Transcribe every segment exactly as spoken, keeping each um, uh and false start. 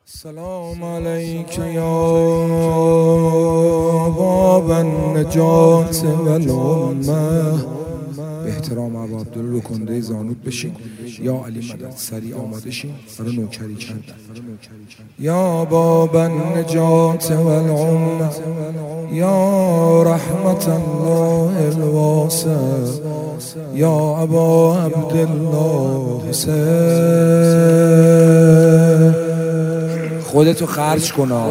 سلام علیک یا باب النجات والامه. به احترام ابا عبدالله لکنده زانود بشین. یا علی مدد سریع آماده شین برای نوکری کردن. یا باب النجات والامه یا رحمت الله الواسع یا ابا عبدالله حسین. خودتو خرج کنا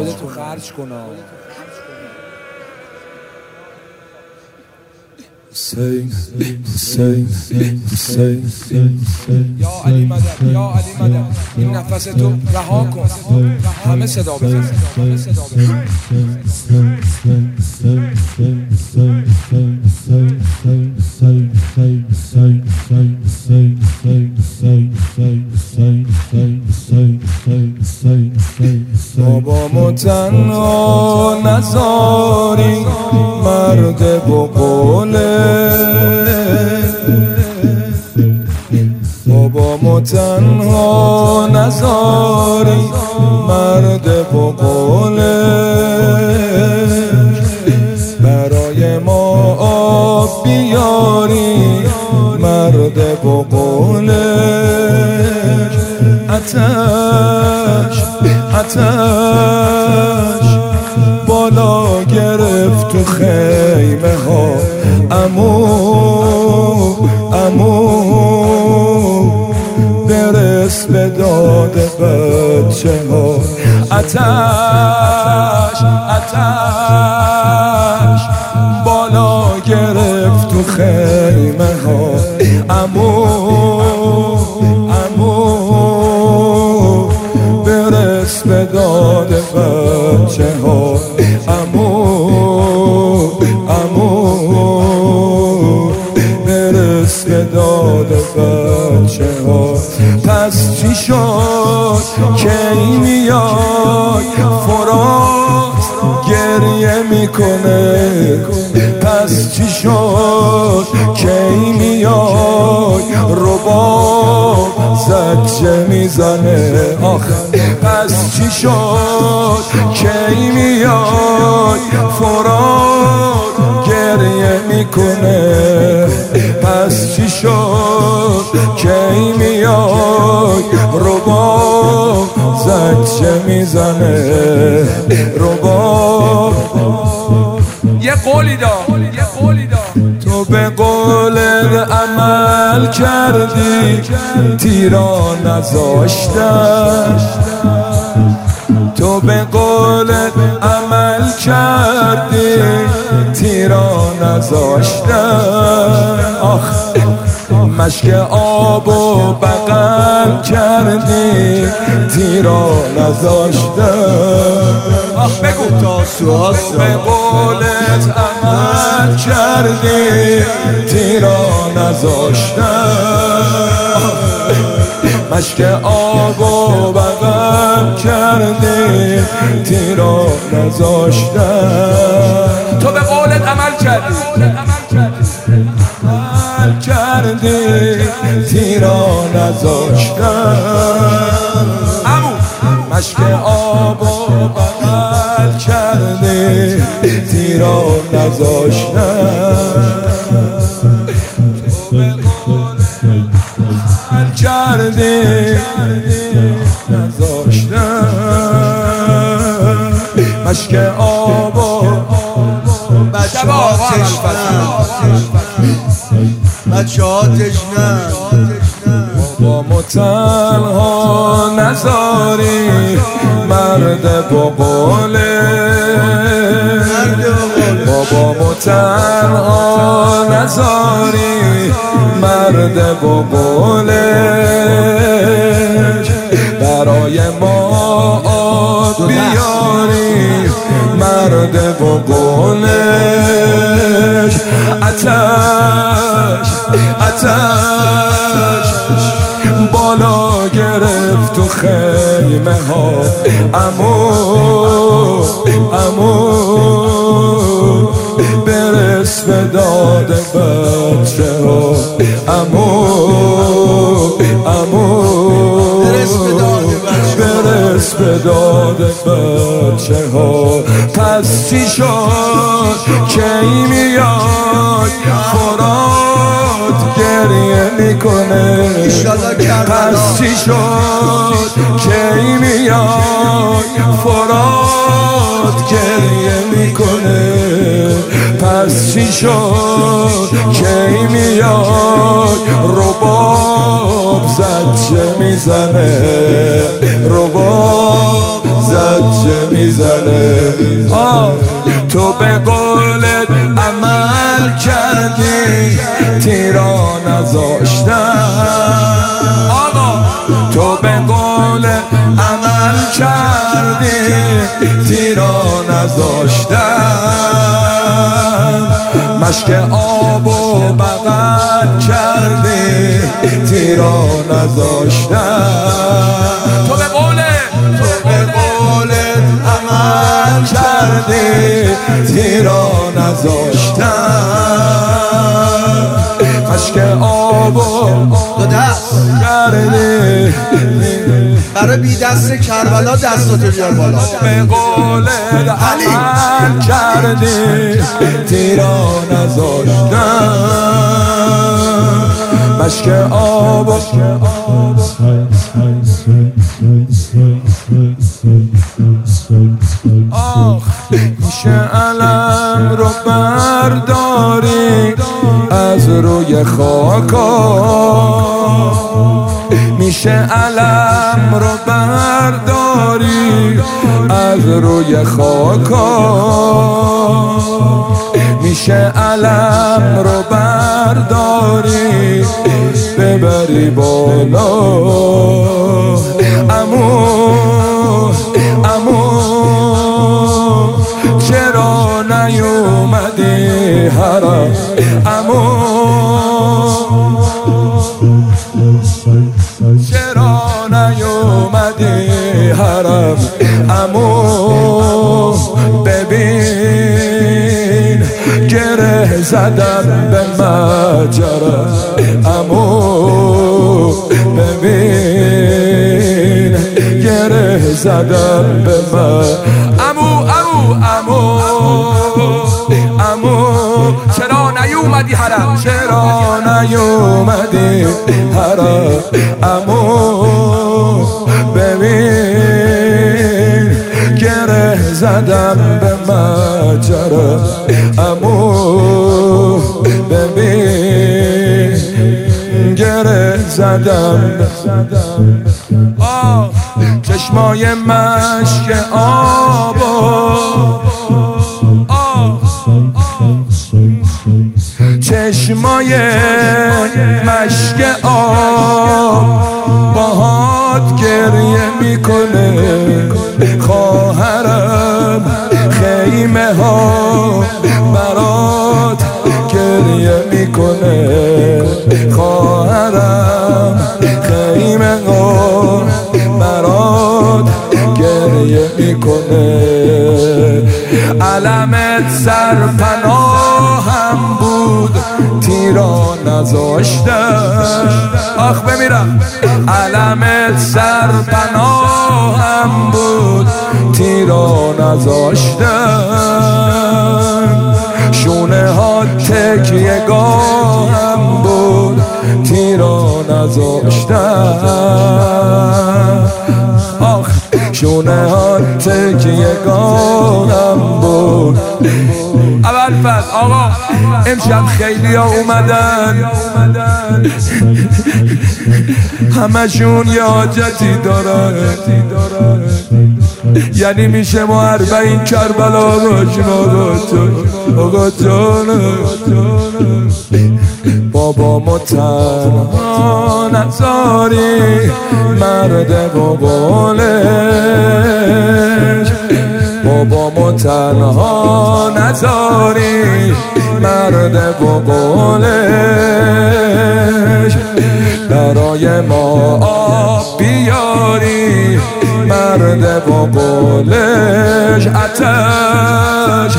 حسین حسین حسین. یا علی مدد یا علی مدد. این نفستو رها کن. همه صدا بزن. همه صدا بزن. بابا متنها نزاری مرد بقوله. بابا متنها نزاری مرد بقوله. برای ما آب بیاری مرد بقوله. آتش آتش بالا گرفت تو خیمه ها. امو امو برس به داد بچه ها. آتش آتش بالا گرفت تو خیمه ها. امو امو برس به داد بچه ها. امو امو برس به داد بچه ها. پس چی شد کی میای فرات گریه میکنه. پس چی شد کی میای رباب زجه میزنه. آخه پس چی شد کی میای فرات گریه میکنه. پس چی شد کی میای رباب زجه میزنه. رباب یه قولی دار یه قولی دار. تو به قولت عمل کردی تیرا نذاشتن. تو به قولت عمل کردی تیرا نذاشتن. آخ مشک آب و بغل کردی تیرا نذاشتن. آخ بگو تا تو به قولت عمل کردی تیرا نذاشتن. مشک آب و بغل کردی تیرا نذاشتن. تو به قولت عمل کردی عمل کردی تیرا نذاشتن. امو مشک آب و بغل کردی تیرا نذاشتن. کردی نذاشتن. مشک آب و بچه ها تشنن بچه ها تشنن. بابا متنها نزاری مرد بقوله. بابا متنها نزاری مرد بقوله. برای ما آب بیاری مرد بقولش. آتش آتش بالا گرفت تو خیمه ها. امو امو برس به داد بچه ها. امو امو برس دست به داد بچه ها. پس چی شد کی میاد فرات گریه میکنه؟ پس چی شد کی میاد فرات گریه میکنه؟ پس چی شد کی میاد رباب زجه میزنه؟ رباب زجه میزنه. آه تو به قولت عمل کردی تیرا نذاشتن. آقا تو به قول عمل کردی تیرا نذاشتن. مشک آب و بغل کردی تیرا نذاشتن. تو به قول تو به قول عمل کردی تیرا نذاشتن. مشک آب و دو دست کردی برای بی دست کربلا دستاتو بیار بالا. به قول عمل کردی تیرا نذاشتن. مشک آب و آخ میشه علم رو برداری از روی خاکا. میشه علم رو برداری از روی خاکا. میشه علم رو برداری ببری بالا. امو امو چرا نیومدی حرم؟ امو چرا نیومدی حرم؟ امو ببین گره زدم به مجرم. امو ببین گره زدم به مجرم. امو امو امو امو چرا نیومدی حرم؟ چرا نیومدی حرم؟ امو ببین گره زدم به مجرم. امو ببین گره زدم. آه چشمای مشک آبا. چشمای مشک آب باهات گریه میکنه. خواهرم خیمه ها برات گریه میکنه. خواهرم خیمه ها برات گریه میکنه. علمت سرپناهم بود تیرا نذاشتن. آخ بمیرم. علمت سرپناهم بود تیرا نذاشتن. شونه ها تکیه گاهم بود تیرا نذاشتن. آخ شونه ها تکیه گاهم بود. اول فصل آقا امشب خیلی ها اومدن همشون یه حاجتی دارن. یعنی میشه ما اربعین کربلا روشنا داشت. آقا جانم بابامو تنها نذاری مرد با قولش. بابامو تنها نذاری مرد با قولش. برای ما آب بیاری مرد با قولش. آتش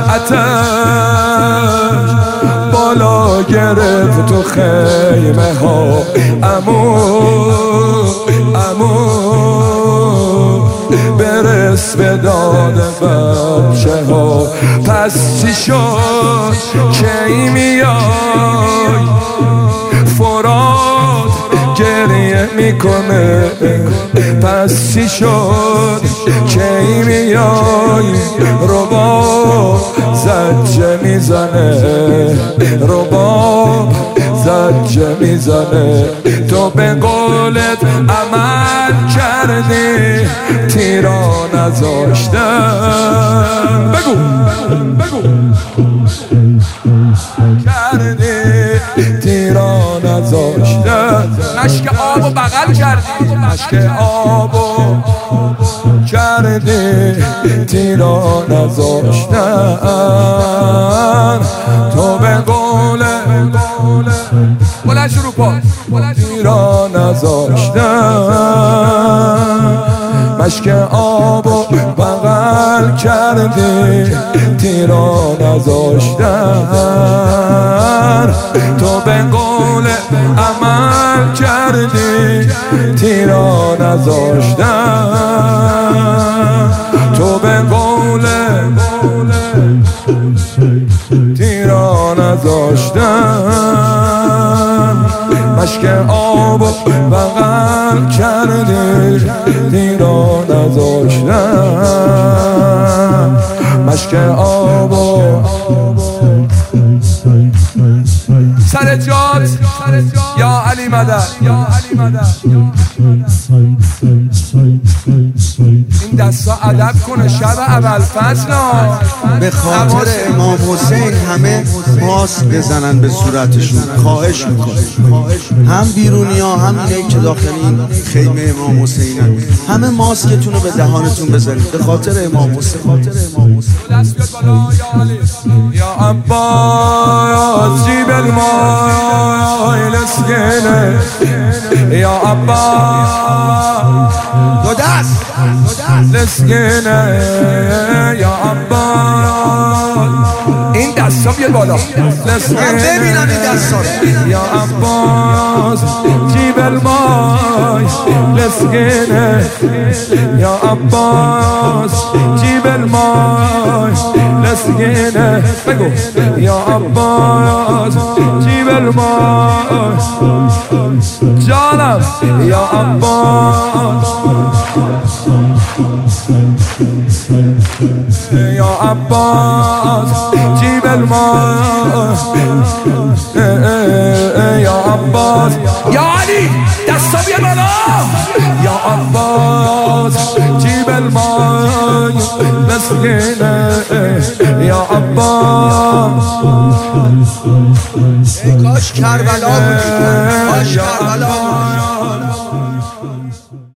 آتش بالا گرفت تو خیمه ها. امو امو دست به داد بچه ها. پس چی شد کی میای فرات گریه میکنه؟ پس چی شد کی میای رباب زجه میزنه؟ رباب زجه میزنه. تو به قولت عمل کردی تیرا نذاشتم. بگو بگو کردی تیرا نذاشتم. مشک آب و بغل کردی، مشک آب و کردی تیرا نذاشتن. تو به قول بلند شروع کن تیرا نذاشتن. مشک آب و بغل کردی تیرا نذاشتن. تو به قول عمل کردی تیرا نذاشتن. تو به قول تیرا نذاشتن. مشک آب و بغل کردی تیرا نذاشتن. مشک آب و سر جات یا علی مدد، یا علی مدد. این دستا ادب کنه شب اول فصل. به خاطر امام حسین همه ماسک بزنن به صورتشون، خواهش میکنه. هم بیرونی ها هم اینه که داخل این خیمه امام حسینن، همه ماسکتون رو به دهانتون بزنید به خاطر امام حسین. خاطر امام حسین. دست بیاد بالا یا علی یا عباس جیب المای لسگنه. یا عباس دو دست لسگنه. یا عباس این دستا بیاد بالا لسگنه. ببینم این دستا رو. یا عباس جیب المای لسگنه. یا عباس جیب المای لسگنه. بگو یا عباس جیب المای جانم. یا عباس یا عباس جیب المای. یا عباس یا علی دستا بیا بالا. یا عباس جیب المای لسگنه. یا عباس ای کاش کربلا بودی.